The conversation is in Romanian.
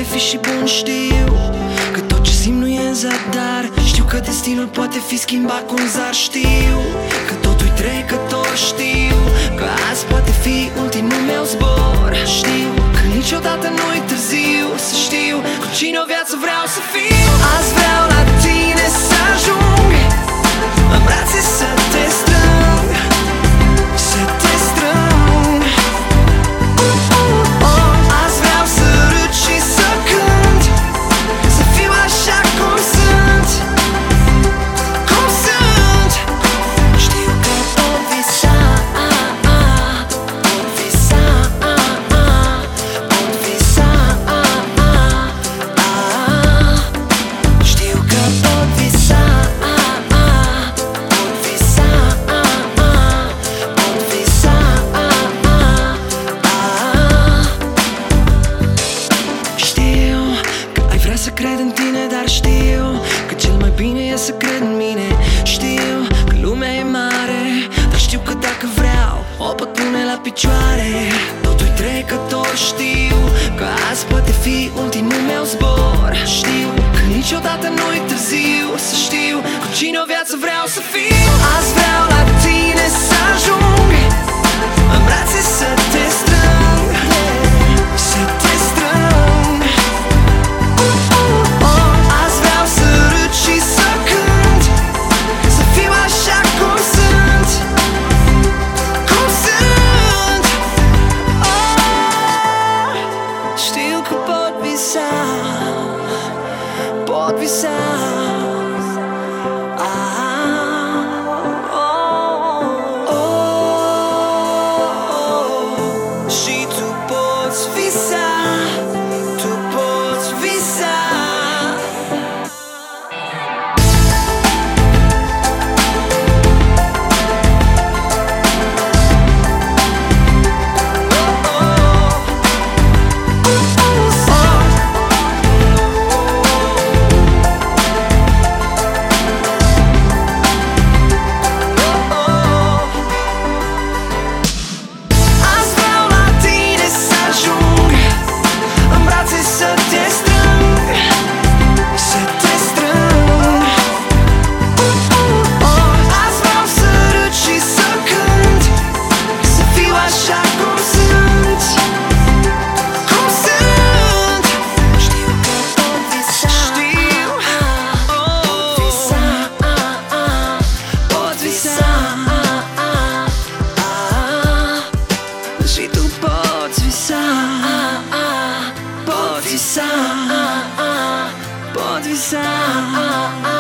fi și bun, știu că tot ce simt nu e în zadar. Știu că destinul poate fi schimbat cu un zar. Știu că totul-i trecător. Știu că azi poate fi ultimul meu zbor. Știu că niciodată nu-i târziu să știu cu cine o viață vreau să fiu. Azi vreau la tine să ajung, în brațe să te strâng, să te strâng. Azi vreau să râd și să cânt, să fiu așa cum sunt, cum sunt. Știu că pot visa, pot visa, pot visa. Știu că pot visa, pot visa, pot visa. Știu că ai vrea să cred în tine, dar știu că cel mai bine e să cred în mine. Știu că lumea e mare, dar știu că dacă vreau o pot pune la picioare. Totul-i trecător. Știu că azi poate fi ultimul meu zbor. Știu că niciodată nu-i târziu să știu cu cine o viață vreau să fiu. Azi vreau la tine să ajung, în brațe să te strâng, să te strâng. Azi vreau să râd și să cânt, să fiu așa cum sunt, cum sunt. Știu că pot visa, pot visa. Și tu poți visa, tu poți visa. Azi vreau la tine să ajung, în brațe să te strâng, să te strâng. Azi vreau să râd și să cânt, să fiu așa cum sunt, cum sunt. Știu că pot visa, știu, pot visa, pot visa. Și tu poți visa, poți visa, poți visa.